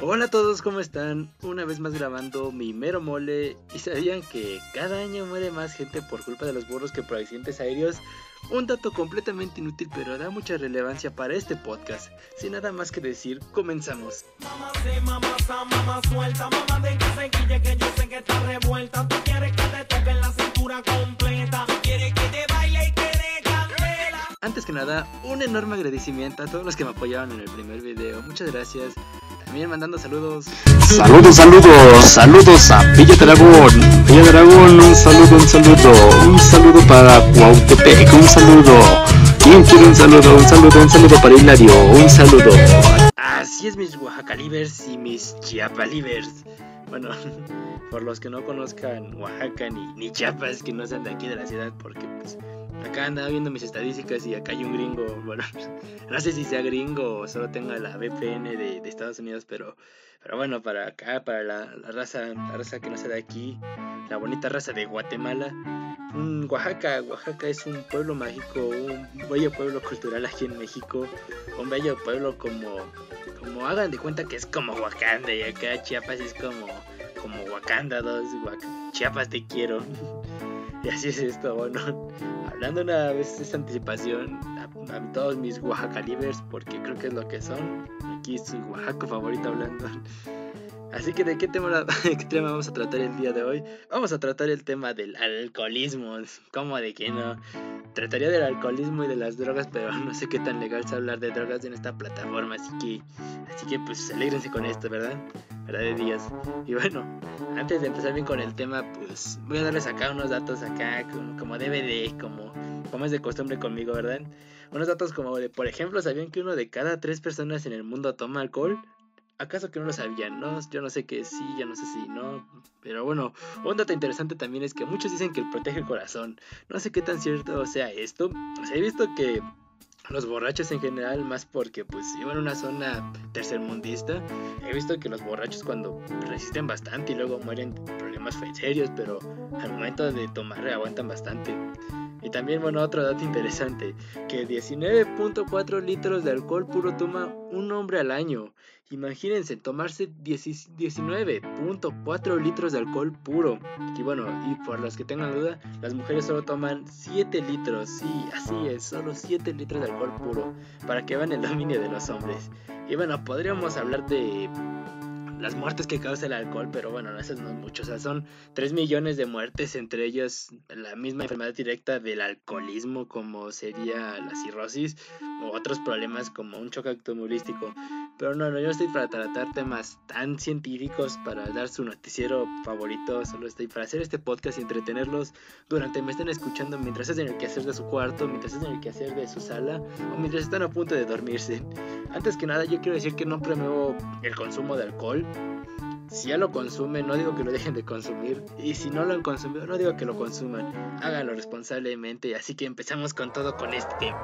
Hola a todos, ¿cómo están? Una vez más grabando mi mero mole. ¿Y sabían que cada año muere más gente por culpa de los burros que por accidentes aéreos? Un dato completamente inútil, pero da mucha relevancia para este podcast. Sin nada más que decir, comenzamos. Mamá suelta, mamá de que se quille, que yo sé que está revuelta. Tú quieres que te toquen la cintura completa. Tú quieres que te baile y te dé candela. Antes que nada, un enorme agradecimiento a todos los que me apoyaron en el primer video. Muchas gracias. También mandando saludos. Saludos a Villa Dragón, un saludo para Cuautepec, un saludo. ¿Quién quiere un saludo? Un saludo para Hilario, un saludo. Así es, mis Oaxacalivers y mis Chiapalivers. Bueno, por los que no conozcan Oaxaca ni Chiapas, que no sean de aquí de la ciudad, porque pues acá andaba viendo mis estadísticas y acá hay un gringo. Bueno, no sé si sea gringo o solo tenga la VPN de Estados Unidos, pero bueno, para acá, para la raza que no sea de aquí, la bonita raza de Guatemala. Oaxaca es un pueblo mágico, un bello pueblo cultural aquí en México, un bello pueblo como hagan de cuenta que es como Wakanda, y acá Chiapas es como Wakanda 2, Chiapas te quiero. Y así es esto. Bueno, hablando una vez de esta anticipación a todos mis Oaxacalivers, porque creo que es lo que son, aquí es su Oaxaco favorito hablando. Así que ¿de qué tema vamos a tratar el día de hoy? Vamos a tratar el tema del alcoholismo. ¿Cómo de que no? Trataría del alcoholismo y de las drogas, pero no sé qué tan legal es hablar de drogas en esta plataforma, así que pues alégrense con esto, ¿verdad? ¿Verdad de Dios? Y bueno, antes de empezar bien con el tema, pues voy a darles acá unos datos acá, como DVD, como es de costumbre conmigo, ¿verdad? Unos datos como de, por ejemplo, ¿sabían que 1 de cada 3 personas en el mundo toma alcohol? ¿Acaso que no lo sabían? No, yo no sé que sí, yo no sé si no, pero bueno, un dato interesante también es que muchos dicen que protege el corazón. No sé qué tan cierto sea esto. O sea, he visto que los borrachos en general, más porque pues vivo en una zona tercermundista, he visto que los borrachos cuando resisten bastante y luego mueren de problemas serios, pero al momento de tomar aguantan bastante. Y también, bueno, otro dato interesante, que 19.4 litros de alcohol puro toma un hombre al año. Imagínense, tomarse 19.4 litros de alcohol puro. Y bueno, y por los que tengan duda, las mujeres solo toman 7 litros. Sí, así es, solo 7 litros de alcohol puro, para que vean el dominio de los hombres. Y bueno, podríamos hablar de las muertes que causa el alcohol, pero bueno, no, esas no es mucho. O sea, son 3 millones de muertes, entre ellas la misma enfermedad directa del alcoholismo, como sería la cirrosis, o otros problemas como un choque autoinmunológico. Pero no, yo no estoy para tratar temas tan científicos, para dar su noticiero favorito. Solo estoy para hacer este podcast y entretenerlos durante me estén escuchando mientras hacen el quehacer de su cuarto, mientras hacen el quehacer de su sala, o mientras están a punto de dormirse. Antes que nada, yo quiero decir que no promuevo el consumo de alcohol. Si ya lo consumen, no digo que lo dejen de consumir. Y si no lo han consumido, no digo que lo consuman. Háganlo responsablemente. Así que empezamos con todo con este tema.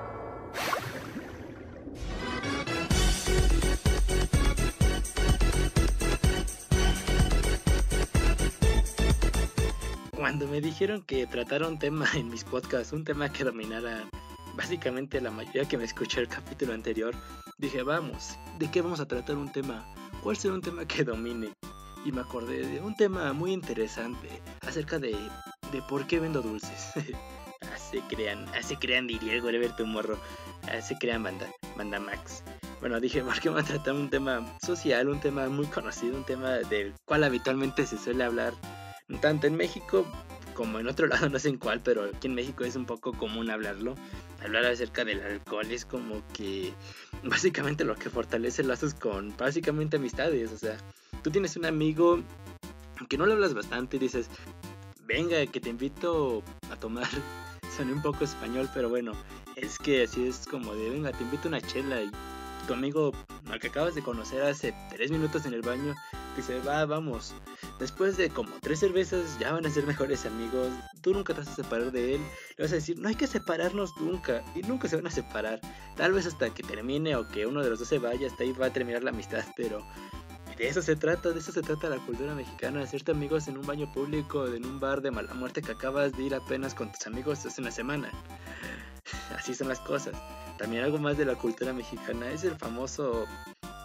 Cuando me dijeron que tratara un tema en mis podcasts, un tema que dominara básicamente la mayoría que me escuchó el capítulo anterior, dije, vamos, ¿de qué vamos a tratar un tema? ¿Cuál será un tema que domine? Y me acordé de un tema muy interesante acerca de por qué vendo dulces. Así crean, diría el Wherever Morro. Así crean banda Max. Bueno, dije, ¿por qué vamos a tratar un tema social, un tema muy conocido, un tema del cual habitualmente se suele hablar tanto en México como en otro lado, no sé en cuál, pero aquí en México es un poco común hablarlo. Hablar acerca del alcohol es como que básicamente lo que fortalece lazos con básicamente amistades. O sea, tú tienes un amigo que no le hablas bastante y dices, venga, que te invito a tomar. Soné un poco español, pero bueno, es que así es como de, venga, te invito a una chela, y tu amigo al que acabas de conocer hace 3 minutos en el baño dice, vamos. Después de como 3 cervezas ya van a ser mejores amigos. Tú nunca te vas a separar de él. Le vas a decir, no hay que separarnos nunca. Y nunca se van a separar. Tal vez hasta que termine o que uno de los dos se vaya. Hasta ahí va a terminar la amistad. Pero de eso se trata la cultura mexicana. Hacerte amigos en un baño público, en un bar de mala muerte que acabas de ir apenas con tus amigos hace una semana. Así son las cosas. También algo más de la cultura mexicana es el famoso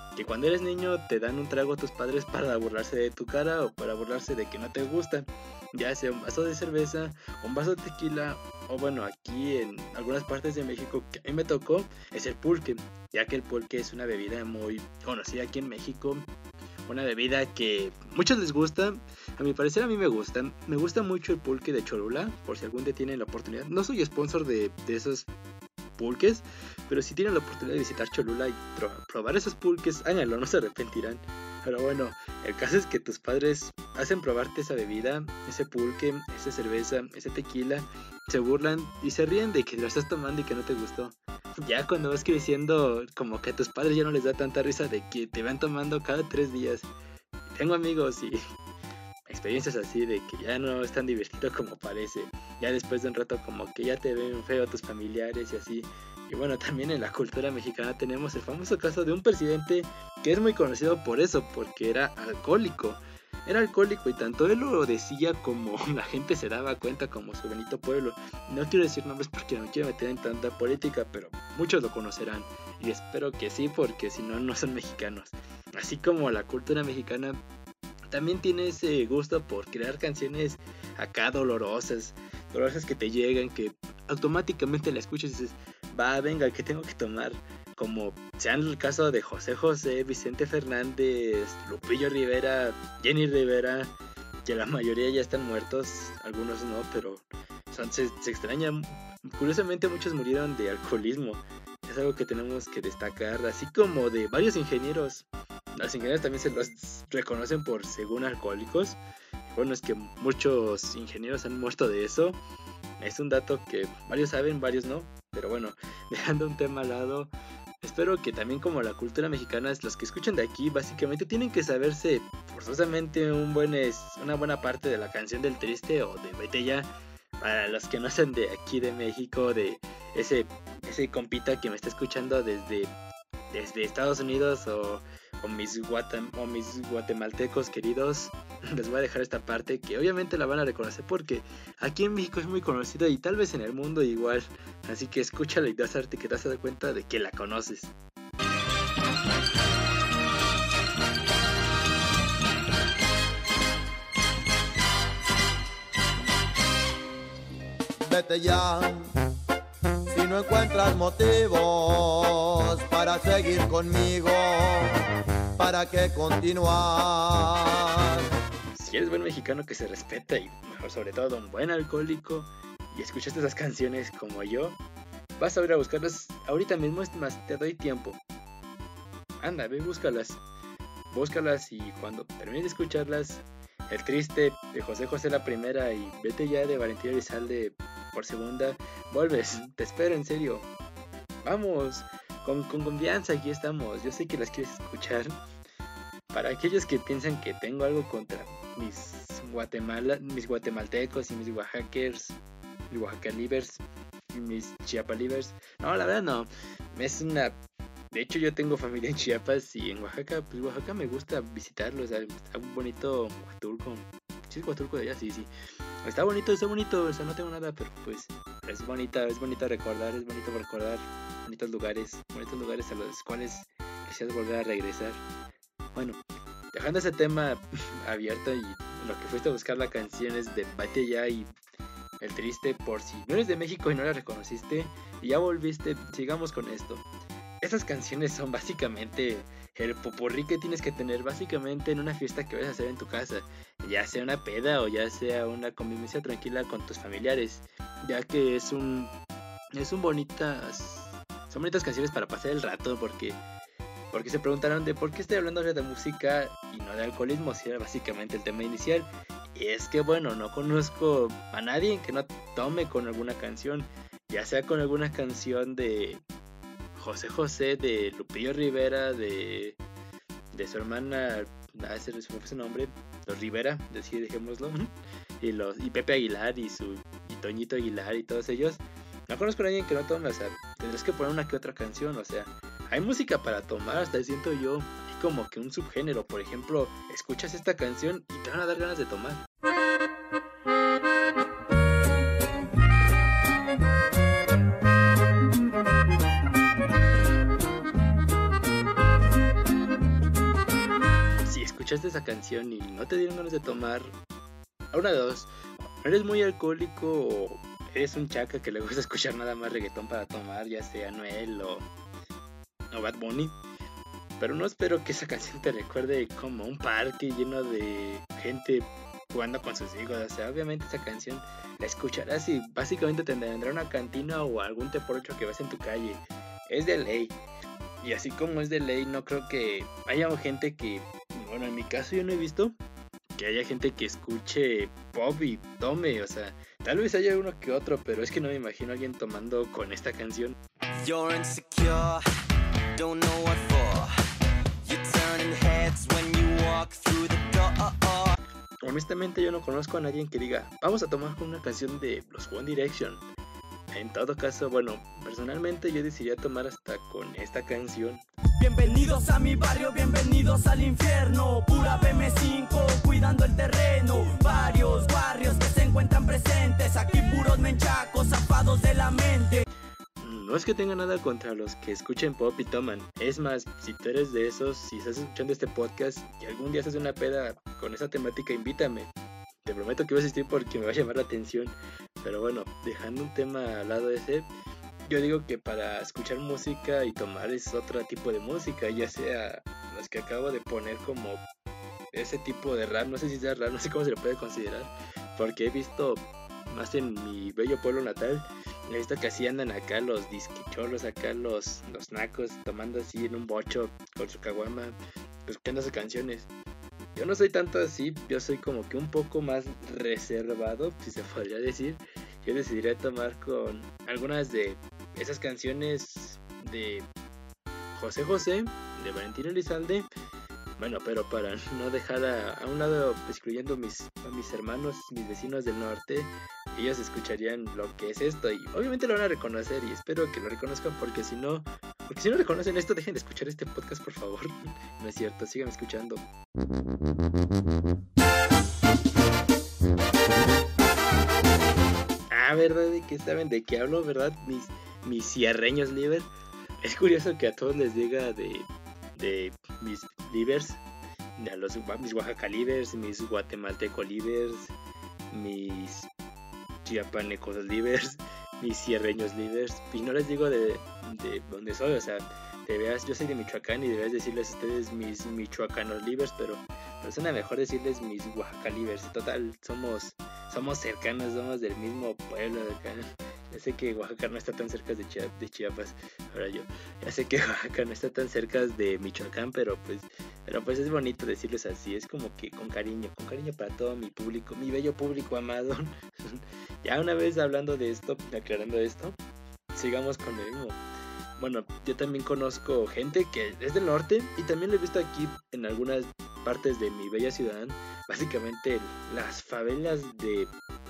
que cuando eres niño te dan un trago tus padres para burlarse de tu cara o para burlarse de que no te gusta, ya sea un vaso de cerveza, un vaso de tequila, o bueno, aquí en algunas partes de México que a mí me tocó es el pulque, ya que el pulque es una bebida muy conocida aquí en México, una bebida que muchos les gusta. A mi parecer a mí me gusta mucho el pulque de Cholula, por si algún día tienen la oportunidad. No soy sponsor de esos pulques, pero si tienen la oportunidad de visitar Cholula y probar esos pulques, háganlo, no se arrepentirán. Pero bueno, el caso es que tus padres hacen probarte esa bebida, ese pulque, esa cerveza, ese tequila, se burlan y se ríen de que lo estás tomando y que no te gustó. Ya cuando vas creciendo, como que a tus padres ya no les da tanta risa de que te van tomando cada 3 días. Tengo amigos y experiencias así de que ya no es tan divertido como parece. Ya después de un rato como que ya te ven feo tus familiares y así. Y bueno, también en la cultura mexicana tenemos el famoso caso de un presidente que es muy conocido por eso, porque era alcohólico. Era alcohólico y tanto él lo decía como la gente se daba cuenta, como su Benito Pueblo. No quiero decir nombres porque no quiero meter en tanta política, pero muchos lo conocerán. Y espero que sí, porque si no, no son mexicanos. Así como la cultura mexicana también tiene ese gusto por crear canciones acá dolorosas que te llegan, que automáticamente la escuchas y dices, va, venga, ¿qué tengo que tomar? Como sean el caso de José José, Vicente Fernández, Lupillo Rivera, Jenny Rivera, que la mayoría ya están muertos, algunos no, pero se extrañan. Curiosamente muchos murieron de alcoholismo, es algo que tenemos que destacar, así como de varios ingenieros. Los ingenieros también se los reconocen por según alcohólicos. Bueno, es que muchos ingenieros han muerto de eso. Es un dato que varios saben, varios no. Pero bueno, dejando un tema al lado, espero que también como la cultura mexicana, los que escuchan de aquí básicamente tienen que saberse forzosamente una buena parte de la canción del Triste o de Vete Ya. Para los que no sean de aquí de México, de ese compita que me está escuchando desde Estados Unidos o mis guatemaltecos queridos, les voy a dejar esta parte que obviamente la van a reconocer porque aquí en México es muy conocida y tal vez en el mundo igual, así que escúchala y te vas a dar cuenta de que la conoces. Vete ya, si no encuentras motivos para seguir conmigo, ¿para qué continuar? Si eres buen mexicano que se respeta y mejor sobre todo un buen alcohólico y escuchaste esas canciones como yo, vas a ir a buscarlas ahorita mismo, es más, te doy tiempo. Anda, ve, búscalas y cuando termines de escucharlas, El Triste de José José la primera y Vete Ya de Valentín Elizalde por segunda, vuelves, te espero en serio. Vamos, con confianza, aquí estamos, yo sé que las quieres escuchar. Para aquellos que piensan que tengo algo contra mis guatemaltecos y mis oaxaquers, mis oaxacalivers y mis chiapalivers, no, la verdad no, de hecho yo tengo familia en Chiapas y en Oaxaca, pues Oaxaca me gusta visitarlos, está bonito Huatulco, ¿sí es Huatulco de allá? Sí, está bonito, o sea, no tengo nada, pero pues es bonito recordar, bonitos lugares a los cuales quisieras volver a regresar. Bueno, dejando ese tema abierto y lo que fuiste a buscar la canción es de Vete Ya y El Triste, por si no eres de México y no la reconociste y ya volviste, sigamos con esto. Estas canciones son básicamente el popurrí que tienes que tener básicamente en una fiesta que vayas a hacer en tu casa, ya sea una peda o ya sea una convivencia tranquila con tus familiares, ya que son bonitas canciones para pasar el rato, porque se preguntaron de por qué estoy hablando de música y no de alcoholismo, si era básicamente el tema inicial. Y es que bueno, no conozco a nadie que no tome con alguna canción, ya sea con alguna canción de José José, de Lupillo Rivera, de su hermana, se me fue su nombre, los Rivera, así dejémoslo, y Pepe Aguilar y Toñito Aguilar y todos ellos. No conozco a nadie que no tome, o sea, tendrás que poner una que otra canción, o sea, hay música para tomar, hasta siento yo, hay como que un subgénero, por ejemplo, escuchas esta canción y te van a dar ganas de tomar. escuchaste esa canción y no te dieron ganas de tomar, a una de dos, eres muy alcohólico o eres un chaca que le gusta escuchar nada más reggaetón para tomar, ya sea Noel o Bad Bunny. Pero no espero que esa canción te recuerde como un parque lleno de gente jugando con sus hijos. O sea, obviamente esa canción la escucharás y básicamente te vendrá una cantina o algún te por ocho que vas en tu calle. Es de ley. Y así como es de ley, no creo que haya gente que, bueno, en mi caso yo no he visto que haya gente que escuche pop y tome. O sea, tal vez haya uno que otro, pero es que no me imagino a alguien tomando con esta canción. You're insecure, don't know what for. You're turning heads when you walk through the door. Honestamente yo no conozco a nadie que diga, vamos a tomar con una canción de los One Direction. En todo caso, bueno, personalmente yo decidiría tomar hasta con esta canción. Bienvenidos a mi barrio, bienvenidos al infierno. Pura BM5, cuidando el terreno. Varios barrios que se encuentran presentes. Aquí puros menchacos, zafados de la mente. No es que tenga nada contra los que escuchen pop y toman. Es más, si tú eres de esos, si estás escuchando este podcast y algún día haces una peda con esa temática, invítame. Te prometo que voy a asistir porque me va a llamar la atención. Pero bueno, dejando un tema al lado ese, yo digo que para escuchar música y tomar es otro tipo de música, ya sea los que acabo de poner como ese tipo de rap, no sé si sea rap, no sé cómo se le puede considerar, porque he visto más en mi bello pueblo natal, he visto que así andan acá los disquicholos, acá los nacos, tomando así en un bocho con su caguama, escuchando sus canciones. Yo no soy tanto así, yo soy como que un poco más reservado, si se podría decir. Yo decidiría tomar con algunas de esas canciones de José José, de Valentín Elizalde. Bueno, pero para no dejar a un lado, excluyendo a mis hermanos, mis vecinos del norte, ellos escucharían lo que es esto y obviamente lo van a reconocer y espero que lo reconozcan porque si no reconocen esto, dejen de escuchar este podcast, por favor. No es cierto, sigan escuchando. ¿Verdad? ¿De qué saben de qué hablo, verdad? Mis cierreños liver. Es curioso que a todos les diga de mis livers, mis Oaxaca livers, mis guatemalteco livers, mis chiapanecos livers, mis cierreños livers, y no les digo de dónde soy, o sea, yo soy de Michoacán y deberías decirles a ustedes mis michoacanos livers, pero suena mejor decirles mis Oaxaca livers. Total, somos cercanos, somos del mismo pueblo de acá. Ya sé que Oaxaca no está tan cerca de Chiapas, ahora yo. Ya sé que Oaxaca no está tan cerca de Michoacán, pero pues es bonito decirles así, es como que con cariño para todo mi público, mi bello público amado. Ya una vez hablando de esto, aclarando esto, sigamos con lo mismo. Bueno, yo también conozco gente que es del norte y también lo he visto aquí en algunas partes de mi bella ciudad. Básicamente las favelas de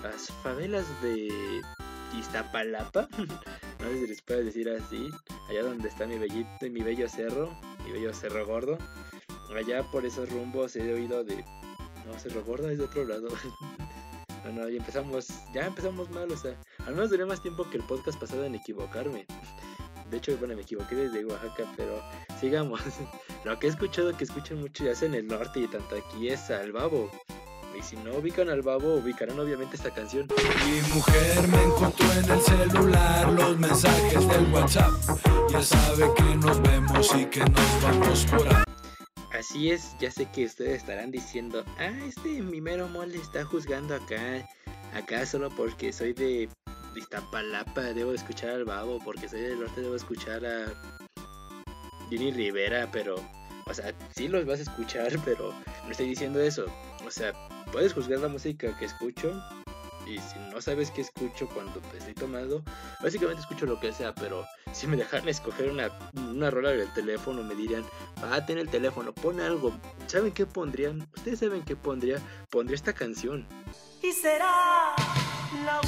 Iztapalapa, no sé si les puedo decir así, allá donde está mi bello cerro gordo. Allá por esos rumbos he oído de... No, Cerro Gordo es de otro lado. No, ya empezamos mal, o sea, al menos duré más tiempo que el podcast pasado en equivocarme. De hecho, bueno, me equivoqué desde Oaxaca, pero sigamos. Lo que he escuchado que escuchan mucho ya sea en el norte y tanto aquí es al Babo. Y si no ubican al Babo, ubicarán obviamente esta canción. Mi mujer me encontró en el celular los mensajes del WhatsApp. Ya sabe que nos vemos y que nos vamos por ahí. Así es, ya sé que ustedes estarán diciendo, mi mero mole está juzgando acá solo porque soy de Iztapalapa, debo escuchar al Babo, porque soy del norte debo escuchar a Jenny Rivera, pero, o sea, sí los vas a escuchar, pero no estoy diciendo eso. O sea, puedes juzgar la música que escucho, y si no sabes qué escucho cuando estoy tomando, básicamente escucho lo que sea, pero si me dejaran escoger una rola del teléfono, me dirían, ten el teléfono, pon algo. ¿Saben qué pondrían? ¿Ustedes saben qué pondría? Pondría esta canción. Y será la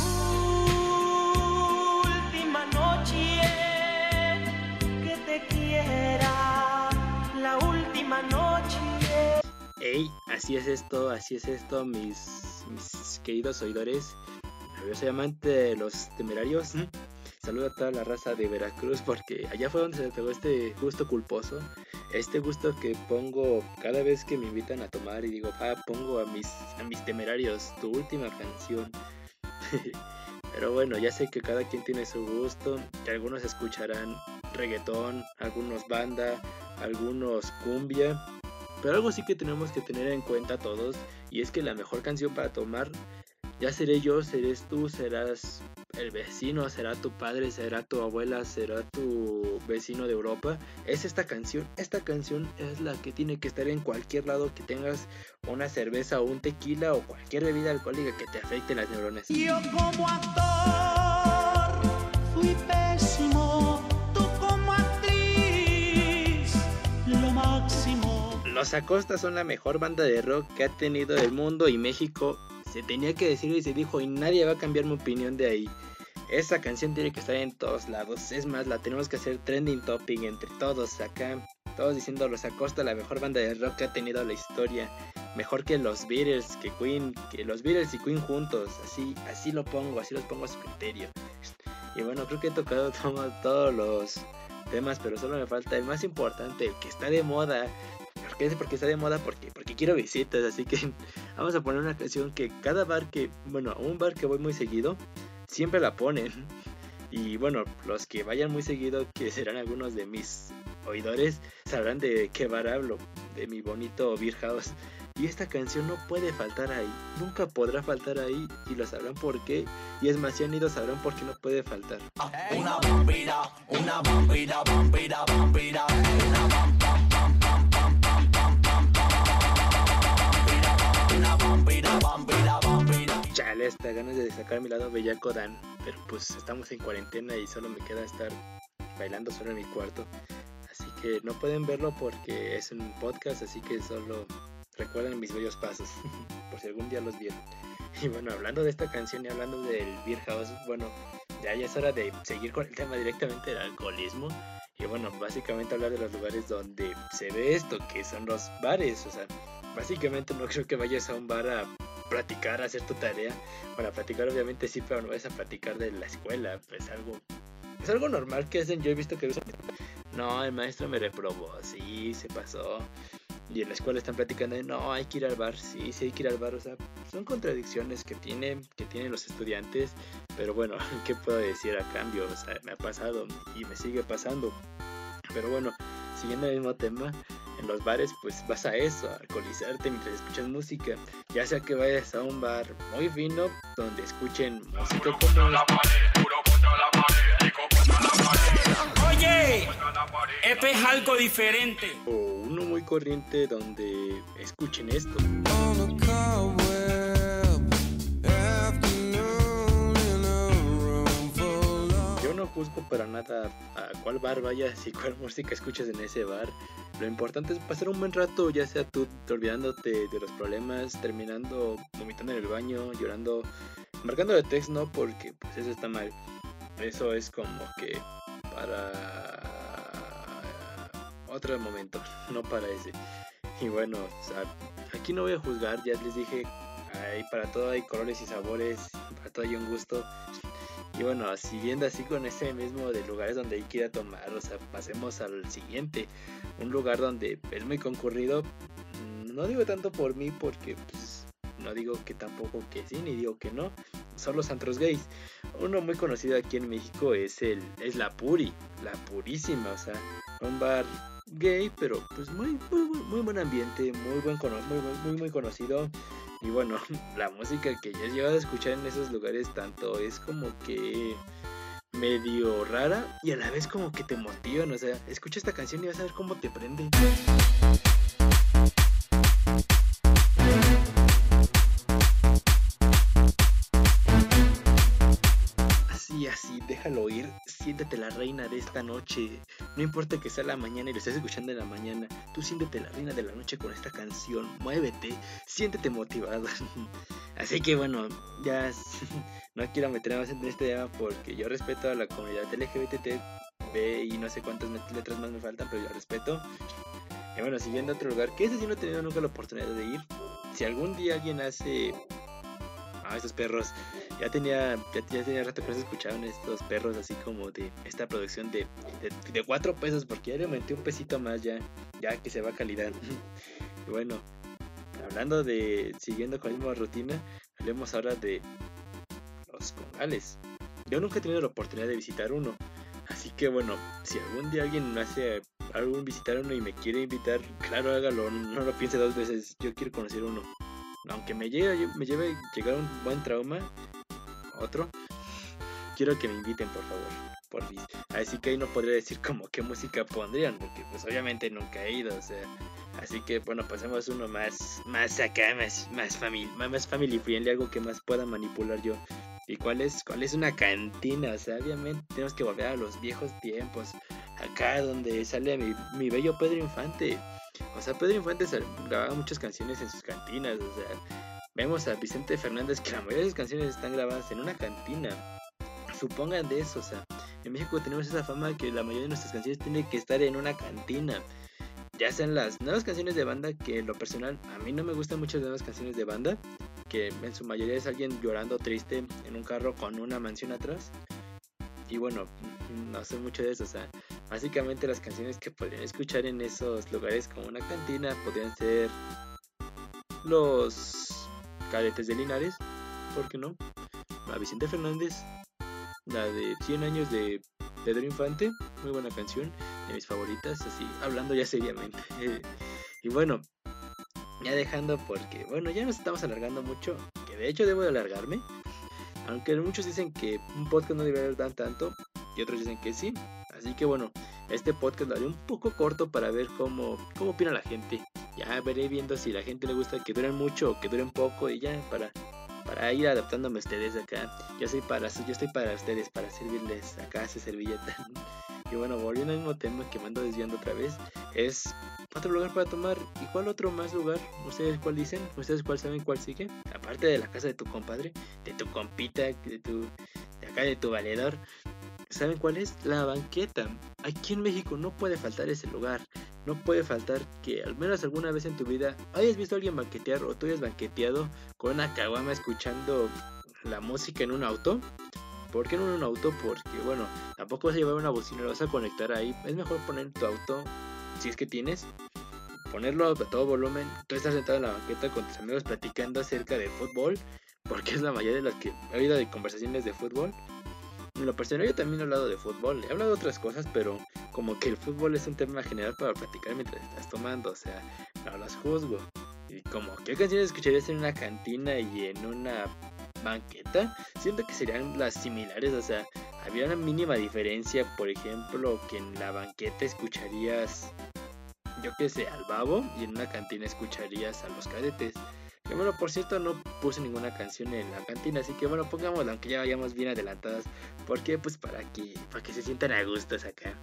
última noche que te quiera, la última noche. Ey, así es esto, mis queridos oidores, yo soy amante de los temerarios. Saludo a toda la raza de Veracruz porque allá fue donde se le pegó este gusto culposo. este gusto que pongo cada vez que me invitan a tomar y digo, pongo a mis Temerarios, tu última canción. Pero bueno, ya sé que cada quien tiene su gusto, que algunos escucharán reggaetón, algunos banda, algunos cumbia, pero algo sí que tenemos que tener en cuenta todos, y es que la mejor canción para tomar, ya seré yo, serás tú, serás el vecino, será tu padre, será tu abuela, será tu vecino de Europa, es esta canción. Esta canción es la que tiene que estar en cualquier lado que tengas una cerveza o un tequila o cualquier bebida alcohólica que te afecte las neuronas. Yo como actor fui pésimo, tú como actriz, lo máximo. Los Acosta son la mejor banda de rock que ha tenido el mundo, y México se tenía que decir y se dijo, y nadie va a cambiar mi opinión de ahí. Esa canción tiene que estar en todos lados. Es más, la tenemos que hacer trending topic entre todos acá. Todos diciendo Los Acosta, la mejor banda de rock que ha tenido la historia. Mejor que los Beatles, que Queen, que los Beatles y Queen juntos. Así los pongo a su criterio. Y bueno, creo que he tocado todos los temas, pero solo me falta el más importante, el que está de moda. ¿Por qué está de moda? Porque quiero visitas, así que vamos a poner una canción que cada bar un bar que voy muy seguido, siempre la ponen. Y bueno, los que vayan muy seguido, que serán algunos de mis oidores, sabrán de qué bar hablo, de mi bonito Beer House. Y esta canción no puede faltar ahí, nunca podrá faltar ahí, y lo sabrán por qué. Y es más, si han ido sabrán por qué no puede faltar. Una vampira, una vampira, vampira, vampira, una vampira, vampira, vampira, vampira. Chale, hasta ganas de sacar mi lado bellaco dan, pero pues estamos en cuarentena y solo me queda estar bailando solo en mi cuarto. Así que no pueden verlo porque es un podcast, así que solo recuerden mis bellos pasos, por si algún día los vieron. Y bueno, hablando de esta canción y hablando del Beer House, bueno, ya es hora de seguir con el tema directamente del alcoholismo. Y bueno, básicamente hablar de los lugares donde se ve esto, que son los bares. O sea, básicamente no creo que vayas a un bar a platicar, a hacer tu tarea. Bueno, a platicar obviamente sí, pero no vas a platicar de la escuela. Es algo normal que hacen. Yo he visto que usan, no, el maestro me reprobó, sí, se pasó. Y en la escuela están platicando de, no, hay que ir al bar, sí hay que ir al bar. O sea, son contradicciones que tienen los estudiantes. Pero bueno, ¿qué puedo decir a cambio? O sea, me ha pasado y me sigue pasando. Pero bueno, siguiendo el mismo tema, en los bares pues vas a eso, a alcoholizarte mientras escuchas música. Ya sea que vayas a un bar muy fino, donde escuchen música como... Oye, esto es algo diferente. O uno muy corriente donde escuchen esto. Yo no juzgo para nada a cuál bar vayas y cuál música escuchas en ese bar. Lo importante es pasar un buen rato, ya sea tú olvidándote de los problemas, terminando vomitando en el baño, llorando, marcando de text, no, porque pues eso está mal. Eso es como que para otro momento, no para ese. Y bueno, o sea, aquí no voy a juzgar, ya les dije, para todo hay colores y sabores, para todo hay un gusto. Y bueno, siguiendo así con ese mismo de lugares donde hay que ir a tomar, o sea, pasemos al siguiente, un lugar donde es muy concurrido. No digo tanto por mí, porque pues no digo que tampoco que sí, ni digo que no. Son los antros gays. Uno muy conocido aquí en México es la Puri, la Purísima, o sea, un bar gay, pero pues muy buen ambiente, muy conocido. Y bueno, la música que yo he llegado a escuchar en esos lugares tanto es como que medio rara y a la vez como que te motivan. O sea, escucha esta canción y vas a ver cómo te prende. Así, déjalo ir, siéntete la reina de esta noche. No importa que sea la mañana y lo estés escuchando en la mañana, tú siéntete la reina de la noche con esta canción. Muévete, siéntete motivado. Así que bueno, ya no quiero meterme más en este tema porque yo respeto a la comunidad LGBTB y no sé cuántas letras más me faltan, pero yo respeto. Y bueno, siguiendo a otro lugar, que ese sí no he tenido nunca la oportunidad de ir. Si algún día alguien hace estos perros. Ya tenía rato que no se escuchaban estos perros así como de esta producción de 4 pesos, porque ya le aumenté un pesito más ya que se va calidad. Y bueno, siguiendo con la misma rutina, hablemos ahora de los congales. Yo nunca he tenido la oportunidad de visitar uno, así que bueno, si algún día alguien me hace visitar uno y me quiere invitar, claro, hágalo, no lo piense 2 veces, yo quiero conocer uno. Aunque me lleve a llegar un buen trauma, otro, quiero que me inviten, por favor, por fin. Así que ahí no podría decir como qué música pondrían, porque pues obviamente nunca he ido, o sea, así que bueno, pasemos uno más acá, más family friendly, algo que más pueda manipular yo. ¿Y cuál es una cantina? O sea, obviamente tenemos que volver a los viejos tiempos, acá donde sale mi bello Pedro Infante. O sea, Pedro Infante grababa muchas canciones en sus cantinas, o sea, vemos a Vicente Fernández que la mayoría de sus canciones están grabadas en una cantina. Supongan de eso, o sea, en México tenemos esa fama que la mayoría de nuestras canciones tienen que estar en una cantina. Ya sean las nuevas canciones de banda, que en lo personal a mí no me gustan mucho las nuevas canciones de banda, que en su mayoría es alguien llorando triste en un carro con una mansión atrás. Y bueno, no sé mucho de eso, o sea, básicamente las canciones que podrían escuchar en esos lugares como una cantina podrían ser los Cadetes de Linares, ¿por qué no? A Vicente Fernández, la de 100 años de Pedro Infante, muy buena canción, de mis favoritas, así, hablando ya seriamente. Y bueno, ya dejando porque, bueno, ya nos estamos alargando mucho, que de hecho debo de alargarme, aunque muchos dicen que un podcast no debe dar tanto, y otros dicen que sí, así que bueno, este podcast lo haré un poco corto para ver cómo opina la gente. Ya veré viendo si a la gente le gusta que duren mucho o que duren poco, y ya para ir adaptándome a ustedes acá. Yo estoy para ustedes, para servirles acá esa servilleta. Y bueno, volviendo al mismo tema que me ando desviando otra vez, es otro lugar para tomar. ¿Y cuál otro más lugar? ¿Ustedes cuál dicen? ¿Ustedes cuál saben cuál sigue? Aparte de la casa de tu compadre, de tu compita, de tu valedor, ¿saben cuál es? La banqueta. Aquí en México no puede faltar ese lugar. No puede faltar que al menos alguna vez en tu vida hayas visto a alguien banquetear, o tú hayas banqueteado con una caguama escuchando la música en un auto. ¿Por qué no en un auto? Porque bueno, tampoco vas a llevar una bocina, lo vas a conectar ahí. Es mejor poner tu auto, si es que tienes, ponerlo a todo volumen. Tú estás sentado en la banqueta con tus amigos platicando acerca de fútbol, porque es la mayoría de las que he oído de conversaciones de fútbol. En lo personal yo también he hablado de fútbol, he hablado de otras cosas, pero como que el fútbol es un tema general para platicar mientras estás tomando, o sea, no los juzgo. Y como, ¿qué canciones escucharías en una cantina y en una banqueta? Siento que serían las similares, o sea, había una mínima diferencia, por ejemplo, que en la banqueta escucharías, yo que sé, al Babo, y en una cantina escucharías a los Cadetes. Que bueno, por cierto, no puse ninguna canción en la cantina, así que bueno, pongámosla, aunque ya vayamos bien adelantadas. ¿Por qué? Pues para que se sientan a gustos acá.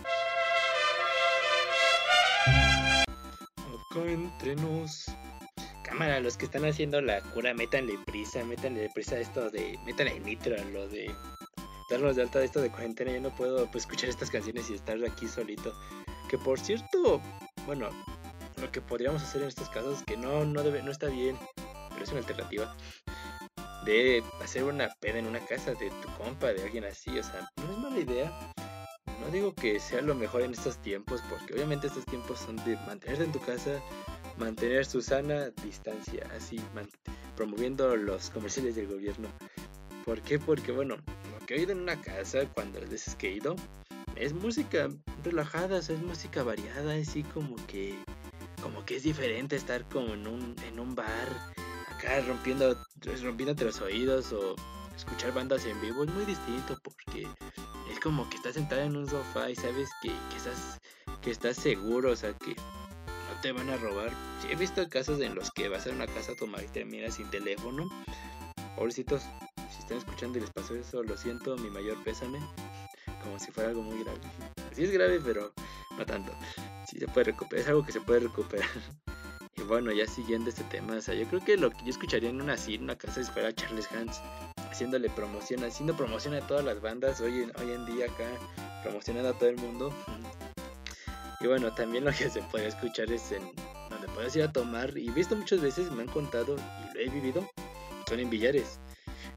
Acá entre nos. Cámara, los que están haciendo la cura, métanle prisa esto de, métanle nitro a lo de darnos de alta de esto de cuarentena. Yo no puedo pues escuchar estas canciones y estar aquí solito. Que por cierto, bueno, lo que podríamos hacer en estos casos, que no está bien, pero es una alternativa, de hacer una peda en una casa de tu compa, de alguien así, o sea, no es mala idea. No digo que sea lo mejor en estos tiempos, porque obviamente estos tiempos son de mantenerte en tu casa, mantener su sana distancia, así, promoviendo los comerciales del gobierno. ¿Por qué? Porque bueno, lo que he oído en una casa, cuando las veces que he ido, es música relajada, o sea, es música variada, así como que es diferente estar como en un bar, acá rompiéndote los oídos, o escuchar bandas en vivo. Es muy distinto, porque es como que estás sentado en un sofá y sabes que estás seguro, o sea, que no te van a robar. Sí, he visto casos en los que vas a una casa a tomar y terminas sin teléfono. Pobrecitos, si están escuchando y les pasó eso, lo siento, mi mayor pésame, como si fuera algo muy grave. Sí es grave, pero no tanto. Sí se puede recuperar, es algo que se puede recuperar. Y bueno, ya siguiendo este tema, o sea, yo creo que lo que yo escucharía en una casa si fuera Charles Hans, haciendo promoción a todas las bandas hoy en día acá, promocionando a todo el mundo. Y bueno, también lo que se puede escuchar es en donde puedes ir a tomar, y visto muchas veces, me han contado y lo he vivido, son en billares.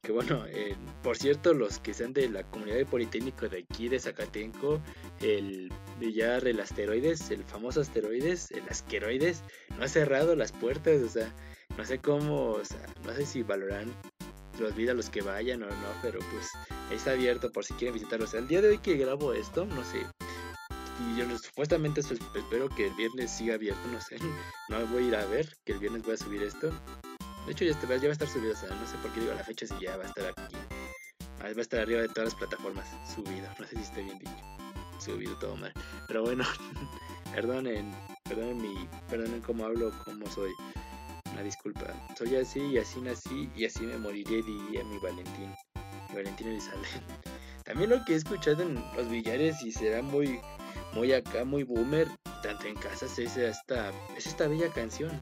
Que bueno, por cierto, los que sean de la comunidad de Politécnico de aquí de Zacatenco, el billar, el asteroides, el famoso asteroides, el asqueroides, no ha cerrado las puertas, o sea, no sé cómo, o sea, no sé si valoran los vida los que vayan o no, pero pues está abierto por si quieren visitarlo. O sea, el día de hoy que grabo esto, no sé, y yo supuestamente espero que el viernes siga abierto, no sé, no voy a ir a ver, que el viernes voy a subir esto. De hecho ya va a estar subido, o sea, no sé por qué digo la fecha si ya va a estar aquí. Va a estar arriba de todas las plataformas, subido, no sé si esté bien dicho. Subido todo mal. Pero bueno, perdonen cómo hablo, cómo soy. Una disculpa. Soy así y así nací y así me moriré, diría mi Valentín. Mi Valentín Elizalde. También lo que he escuchado en los billares y será muy acá, muy boomer, tanto en casas, es esta bella canción.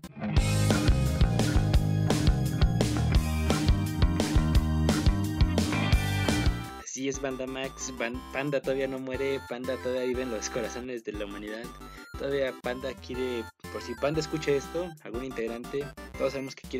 Así es, Banda Max, Panda todavía no muere, Panda todavía vive en los corazones de la humanidad. Todavía Panda quiere, por si Panda escucha esto, algún integrante, todos sabemos que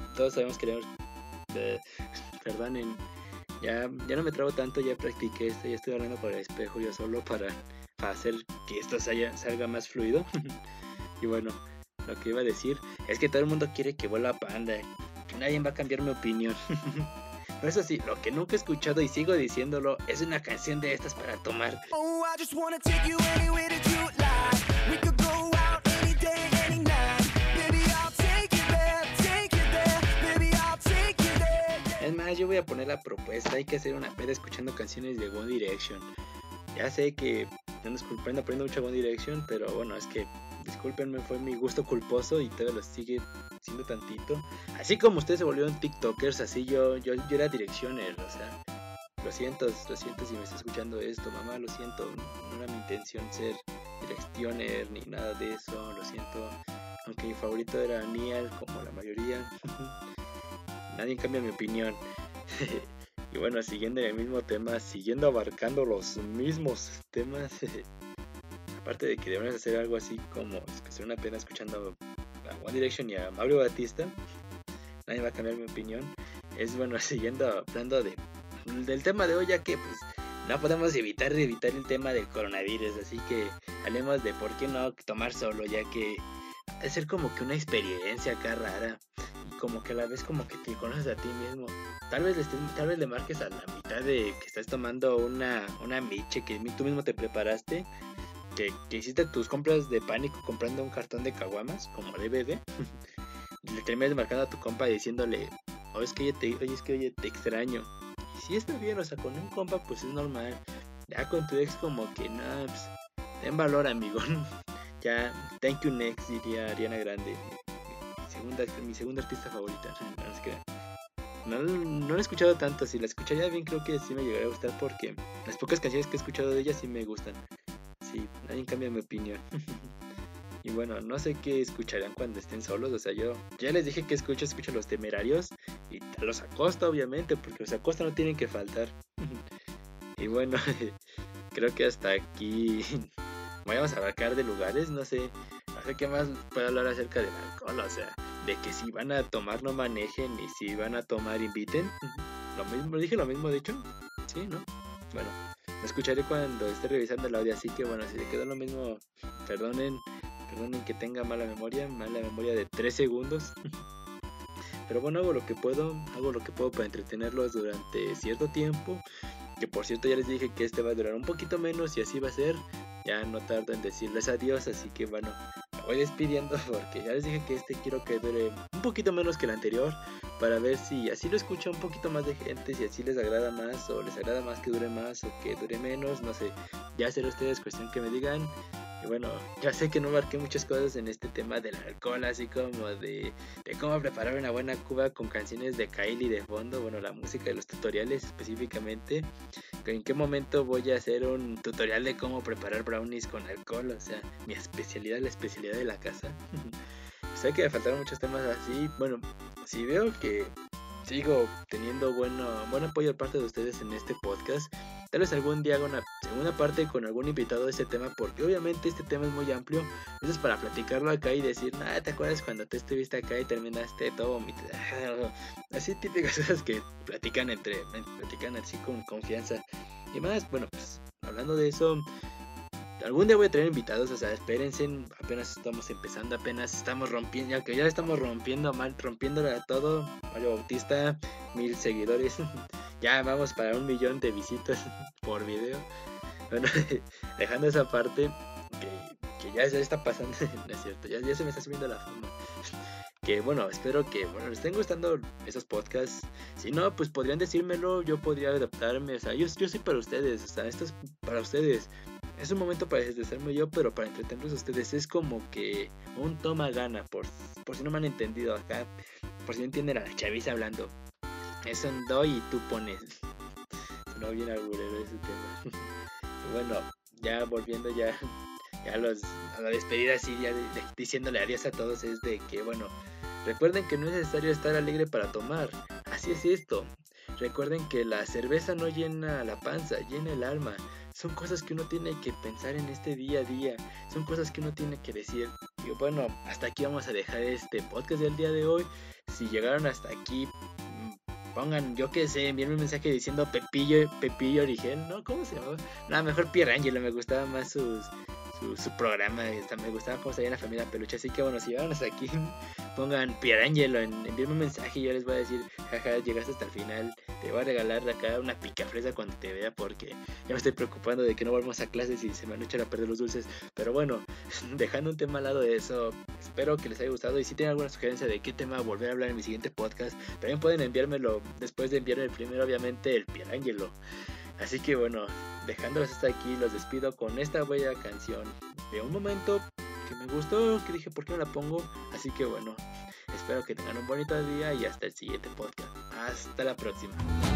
perdonen, ya no me trabo tanto, ya practiqué esto, ya estoy hablando por el espejo yo solo para hacer que esto salga más fluido. Y bueno, lo que iba a decir es que todo el mundo quiere que vuelva Panda, que nadie va a cambiar mi opinión. Pero eso sí, lo que nunca he escuchado y sigo diciéndolo es una canción de estas para tomar. Oh, I just wanna take you anywhere that you like. We could go out any day, any night. Baby, I'll take you there, baby, I'll take you there. Es más, yo voy a poner la propuesta, hay que hacer una peda escuchando canciones de One Direction. Ya sé que ando aprendiendo mucho One Direction, pero bueno, es que discúlpenme, fue mi gusto culposo y todavía lo sigue siendo tantito. Así como ustedes se volvieron TikTokers, así yo era Directioner, o sea, lo siento si me está escuchando esto, mamá, lo siento, no era mi intención ser Directioner ni nada de eso, lo siento, aunque mi favorito era Niall, como la mayoría. Nadie cambia mi opinión. Y bueno, siguiendo el mismo tema, siguiendo abarcando los mismos temas, aparte de que debemos hacer algo así como hacer una pena escuchando a One Direction y a Mario Batista, nadie va a cambiar mi opinión. Es bueno, siguiendo hablando del tema de hoy, ya que pues no podemos evitar el tema del coronavirus, así que hablemos de por qué no tomar solo, ya que es ser como que una experiencia acá rara. Como que a la vez como que te conoces a ti mismo. Tal vez le marques a la mitad de que estás tomando una miche que tú mismo te preparaste, que hiciste tus compras de pánico comprando un cartón de caguamas como DVD. Le terminas marcando a tu compa diciéndole, oye, te extraño. Y si está bien, o sea, con un compa pues es normal. Ya con tu ex como que no, pues, ten valor, amigo. Ya, thank you next, diría Ariana Grande. Mi segunda artista favorita. No la he escuchado tanto. Si la escucharía bien, creo que sí me llegaría a gustar, porque las pocas canciones que he escuchado de ella sí me gustan. Sí, nadie cambia mi opinión. Y bueno, no sé qué escucharán cuando estén solos. O sea, yo ya les dije que escucho Los Temerarios y Los Acosta, obviamente, porque Los Acosta no tienen que faltar. Y bueno, creo que hasta aquí vamos a abarcar de lugares. No sé qué más puedo hablar acerca del alcohol. O sea, de que si van a tomar no manejen, y si van a tomar inviten. Lo mismo, dije lo mismo de hecho. Sí, ¿no? Bueno, lo escucharé cuando esté revisando el audio, así que bueno, si le quedó lo mismo, perdonen que tenga mala memoria de 3 segundos. Pero bueno, hago lo que puedo para entretenerlos durante cierto tiempo. Que por cierto ya les dije que este va a durar un poquito menos y así va a ser. Ya no tardo en decirles adiós, así que bueno, me voy despidiendo porque ya les dije que quiero que dure un poquito menos que el anterior, para ver si así lo escucha un poquito más de gente, si así les agrada más o les agrada más que dure más o que dure menos, no sé, ya será ustedes cuestión que me digan. Y bueno, ya sé que no marqué muchas cosas en este tema del alcohol, así como de cómo preparar una buena cuba con canciones de Kylie de fondo, bueno, la música de los tutoriales específicamente. ¿En qué momento voy a hacer un tutorial de cómo preparar brownies con alcohol? O sea, la especialidad de la casa. Sé que me faltaron muchos temas así. Bueno, si veo que sigo teniendo buen apoyo de parte de ustedes en este podcast, tal vez algún día haga una segunda parte con algún invitado de este tema, porque obviamente este tema es muy amplio. Eso es para platicarlo acá y decir, ¿te acuerdas cuando te estuviste acá y terminaste todo? Así típicas cosas que platican así con confianza. Y más, bueno, pues hablando de eso, algún día voy a traer invitados, o sea, espérense, apenas estamos empezando, apenas estamos rompiendo, ya que ya estamos rompiéndole a todo. Mario Bautista, 1000 seguidores, ya vamos para 1 millón de visitas por video. Bueno, dejando esa parte, que ya está pasando, no es cierto, ya se me está subiendo la fama. Que bueno, espero que les estén gustando esos podcasts. Si no, pues podrían decírmelo, yo podría adaptarme. O sea, yo soy para ustedes, o sea, esto es para ustedes. Es un momento para desestresarme yo, pero para entretenerlos a ustedes. Es como que un toma gana, por si no me han entendido acá, por si no entienden a la chaviza hablando. Es un doy y tú pones. No bien agurero ese tema. Bueno, ya volviendo ya a la despedida, así ya diciéndole adiós a todos, es de que bueno, recuerden que no es necesario estar alegre para tomar, así es esto. Recuerden que la cerveza no llena la panza, llena el alma. Son cosas que uno tiene que pensar en este día a día, son cosas que uno tiene que decir. Y bueno, hasta aquí vamos a dejar este podcast del día de hoy. Si llegaron hasta aquí, pongan, yo que sé, envíenme un mensaje diciendo Pepillo Origel, ¿no? ¿Cómo se llamaba? No, mejor Pierangelo, me gustaba más su programa, me gustaba cómo salía la familia Peluche. Así que bueno, si llegaron hasta aquí, pongan Pierangelo, envíenme un mensaje y yo les voy a decir, jaja, llegaste hasta el final, te voy a regalar acá una picafresa cuando te vea, porque ya me estoy preocupando de que no volvamos a clases y se me han hecho a perder los dulces. Pero bueno, dejando un tema al lado de eso, espero que les haya gustado, y si tienen alguna sugerencia de qué tema volver a hablar en mi siguiente podcast, también pueden enviármelo después de enviarme el primero, obviamente, el Pierangelo. Así que bueno, dejándolos hasta aquí, los despido con esta bella canción de un momento que me gustó, que dije, ¿por qué no la pongo? Así que bueno, espero que tengan un bonito día y hasta el siguiente podcast. Hasta la próxima.